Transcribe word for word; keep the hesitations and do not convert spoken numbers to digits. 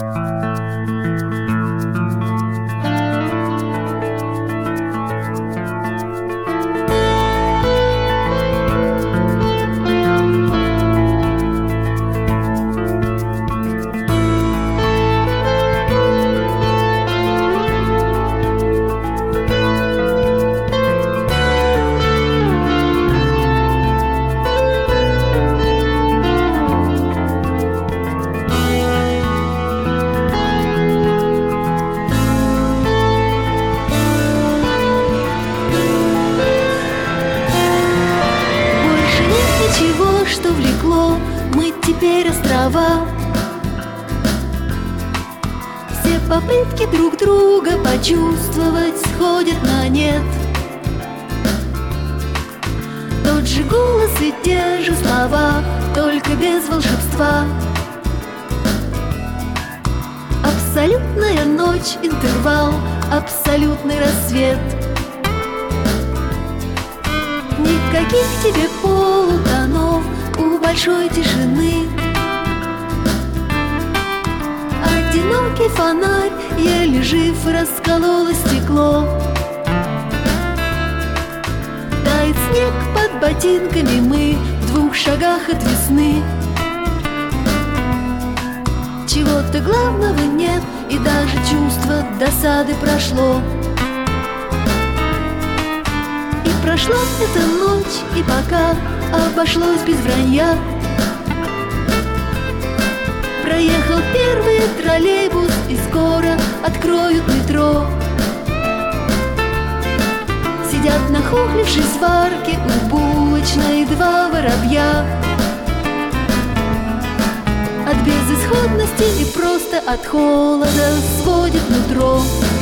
Что влекло мы теперь острова. Все попытки друг друга почувствовать сходят на нет. Тот же голос и те же слова, только без волшебства. Абсолютная ночь, интервал, абсолютный рассвет. Никаких тебе полутонов у большой тишины. Одинокий фонарь, еле жив, раскололо стекло. Тает снег под ботинками, мы в двух шагах от весны. Чего-то главного нет, и даже чувство досады прошло. Прошла эта ночь, и пока обошлось без вранья. Проехал первый троллейбус, и скоро откроют метро. Сидят нахохлившись в арке у булочной два воробья. От безысходности и просто от холода сводит нутро.